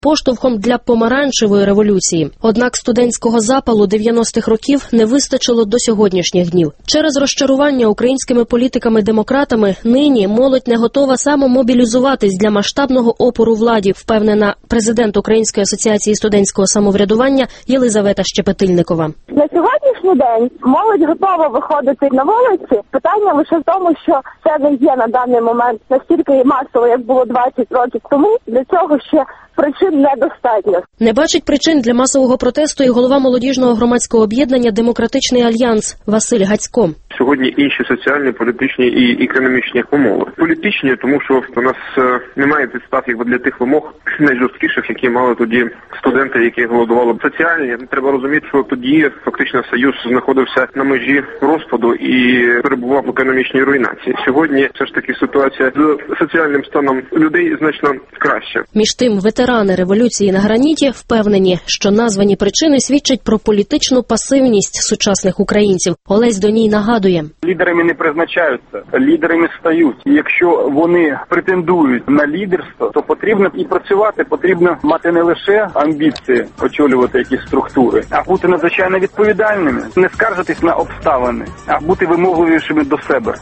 поштовхом для помаранчевої революції. Однак студентського запалу 90-х років не вистачило до сьогоднішніх днів. Через розчарування українськими політиками-демократами нині молодь не готова самомобілізуватись для масштабного опору владі, впевнена президент Української асоціації студентського самоврядування Єлизавета Щепетильникова. На сьогоднішній день молодь готова виходити на вулиці. Питання лише в тому, що це не є на даний момент настільки масово, як було 20 років тому. Для цього ще причин недостатньо. Не бачить причин для масового протесту і голова молодіжного громадського об'єднання «Демократичний альянс» Василь Гацько. Сьогодні інші соціальні, політичні і економічні умови. Політичні, тому що у нас немає підстав для тих вимог найжорсткіших, які мали тоді студенти, які голодували. Соціальні, треба розуміти, що тоді фактично Союз знаходився на межі розпаду і перебував в економічній руйнації. Сьогодні все ж таки ситуація з соціальним станом людей значно краще. Між тим, ветерани революції на граніті впевнені, що названі причини свідчать про політичну пасивність сучасних українців. Олесь Доній нагадує. Лідерами не призначаються, лідерами стають. І якщо вони претендують на лідерство, то потрібно і працювати, потрібно мати не лише амбіції очолювати якісь структури, а бути надзвичайно відповідальними, не скаржитись на обставини, а бути вимогливішими до себе.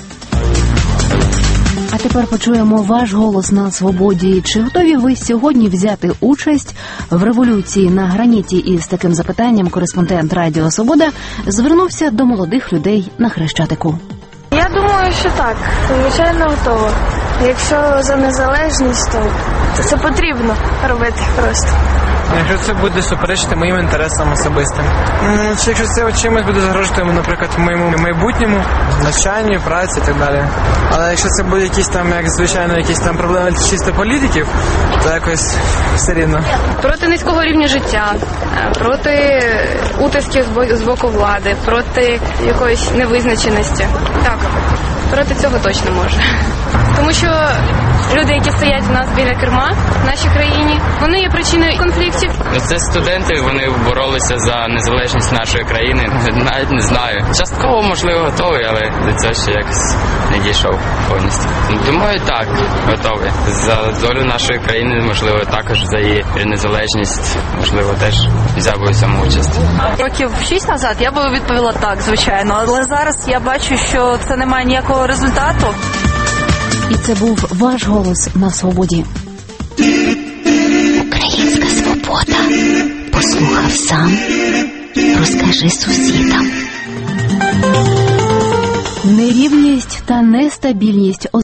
А тепер почуємо ваш голос на свободі. Чи готові ви сьогодні взяти участь в революції на граніті? Із таким запитанням кореспондент Радіо Свобода звернувся до молодих людей на Хрещатику. Я думаю, що так. Звичайно, готова. Якщо за незалежність, то це потрібно робити просто. Якщо це буде суперечити моїм інтересам особистим. Якщо це чимось буде загрожувати, наприклад, моєму майбутньому, навчанню, праці і так далі. Але якщо це буде якісь там, як звичайно, якісь там проблеми чисто політиків, то якось все рівно. Проти низького рівня життя, проти утисків з боку влади, проти якоїсь невизначеності. Так, проти цього точно може. Тому що люди, які стоять в нас біля керма в нашій країні, вони є причиною конфліктів. Це студенти, вони боролися за незалежність нашої країни. Навіть не знаю. Частково, можливо, готовий, але до цього ще якось не дійшов повністю. Думаю, так, готовий. За долю нашої країни, можливо, також за її незалежність, можливо, теж взяв би у цьому участь. Років 6 назад я би відповіла так, звичайно. Але зараз я бачу, що це не має ніякого результату. І це був ваш голос на свободі. Українська свобода. Послухав сам, розкажи сусідам. Нерівність та нестабільність